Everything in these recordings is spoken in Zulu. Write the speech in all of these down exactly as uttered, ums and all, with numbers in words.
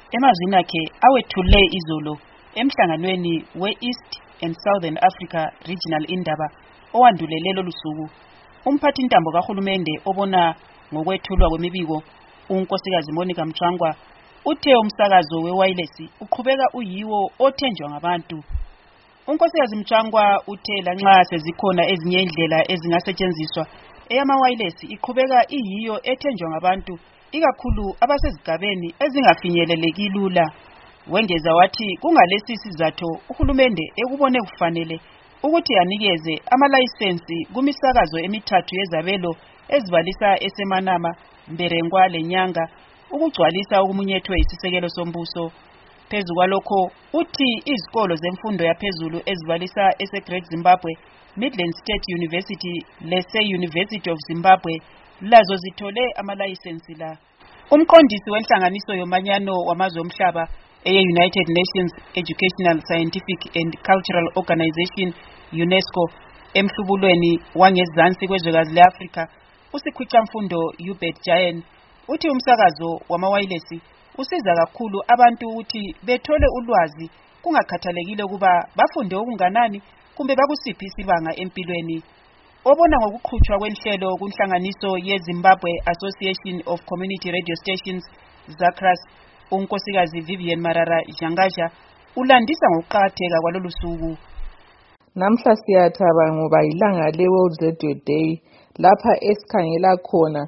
emazwini akhe awethule izolo emhlanganweni we-East and Southern Africa Regional Indaba owandulele lolu suku. Umphathi intambo kahulumende obona ngokwethulwa kwemibiko unkosikazi Monica Mchangwa uthe umsakazo we-wireless uqhubeka uyiwo othenjwa ngabantu. Unkosikazi Mchangwa uthe lanxa sezikhona ezinye indlela ezingasetshenziswa eyama-wireless iqhubeka iyiyo ethenjwa ngabantu ikakhulu abasezigabeni ezingafinyeleleki lula. Wengeza wathi kungalesi sizatho uhulumende ekubone kufanele ukuthi yanikeze amalayisensi kumisakazo emithathu yezabelo ezibalisa eseManama, Mberengwa leNyanga ukugcwalisa okumunyethwe isisekelo sombuso. Phezu kwalokho uthi izikolo zemfundo yaphezulu ezibalisa ese-Great Zimbabwe, Midland State University lese-University of Zimbabwe lazo zithole amalayisensi la. Umqondisi wenhlanganiso yomanyano wamazwe omhlaba eye-United Nations Educational, Scientific and Cultural Organization UNESCO emhlubulweni wangezansi kwezwekazi le-Afrika usikhwicamfundo Hubert Jayen uthi umsakazo wama-wireless usiza kakhulu abantu ukuthi bethole ulwazi kungakhathalekile ukuba bafunde okunganani kumbe bakusiphi isibanga empilweni. Obona ngokuqhutshwa kwenhlelo kunhlanganiso ye-Zimbabwe Association of Community Radio Stations ZACRAS unkosikazi Vivian Marara Jangaja ulandisa ngokuqakatheka kwalolu suku. Namhla siyathaba ngoba ilanga le-World Radio Day lapha esikhangela khona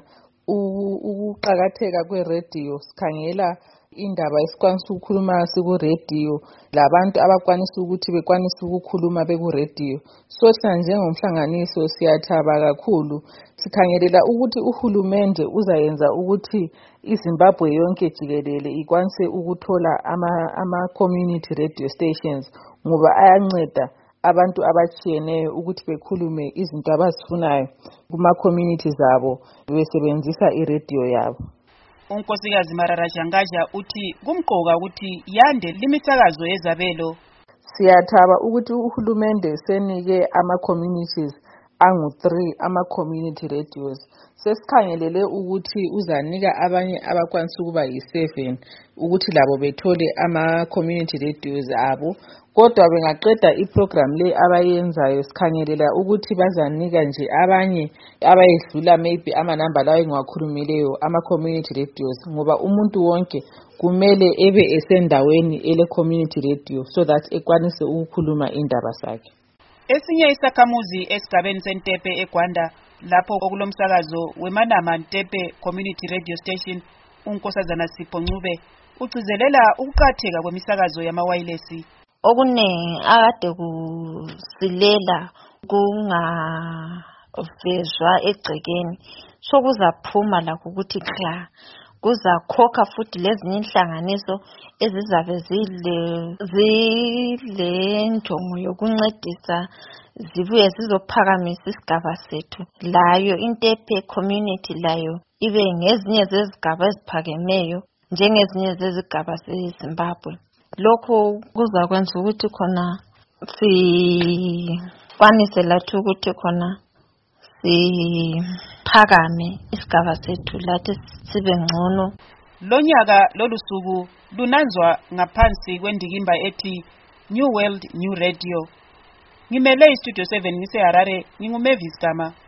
ukuqakatheka kwe-radio, sikhangela indaba esikwanisa ukukhuluma siku-radio labantu abakwanisa ukuthi bekwanisa ukukhuluma beku-radio. So thina njengomhlanganiso siyathaba kakhulu, sikhangelela ukuthi uhulumende uzayenza ukuthi iZimbabwe yonke jikelele ikwanise ukuthola ama-community radio stations ngoba ayanceda abantu abatshiyeneyo ukuthi bekhulume izinto abazifunayo kuma-community zabo besebenzisa i-radio yabo. Unkosikazi Marara Jangaja uthi kumqoka ukuthi yande limisakazo yezabelo. Siyathaba ukuthi uhulumende senike ama-communities angu-three ama-community radios. Sesikhangelele ukuthi uzanika abanye abakwanisa ukuba yi-seven ukuthi labo bethole ama-community radios abo. Kodwa bengaqeda iprogram le abayenzayo sikhangelela ukuthi bazanika nje abanye abayedlula maybe amanamba lawo engiwakhulumileyo ama-community radios ngoba umuntu wonke kumele ebe esendaweni ele-community radio so that ekwanise ukukhuluma indaba zakhe. Esinye isakhamuzi esigabeni seNtepe eGwanda lapho okulomsakazo weManama Ntepe Community Radio Station unkosazana Sipho Ncube ugcizelela ukuqatheka kwemisakazo yama-wireless. Okuningi akade kusilela kungavezwa egcekeni sokuzaphuma lakho ukuthi cha kuzakhokha futhi lezinye inhlanganiso ezizabe zile zile njongo yokuncedisa zibuye zizophakamisa isigaba sethu layo Intepe community layo ibe ngezinye zezigaba eziphakemeyo njengezinye zezigaba zeZimbabwe. Lokho kuzakwenza ukuthi khona sikwanise lathi ukuthi khona siphakame isigaba sethu lathi sibe ngcono. Lonyaka lolu suku lunanzwa ngaphansi kwendikimba ethi New World New Radio. Ngimele iStudio seven ngise Harare, nginguMavis Gama.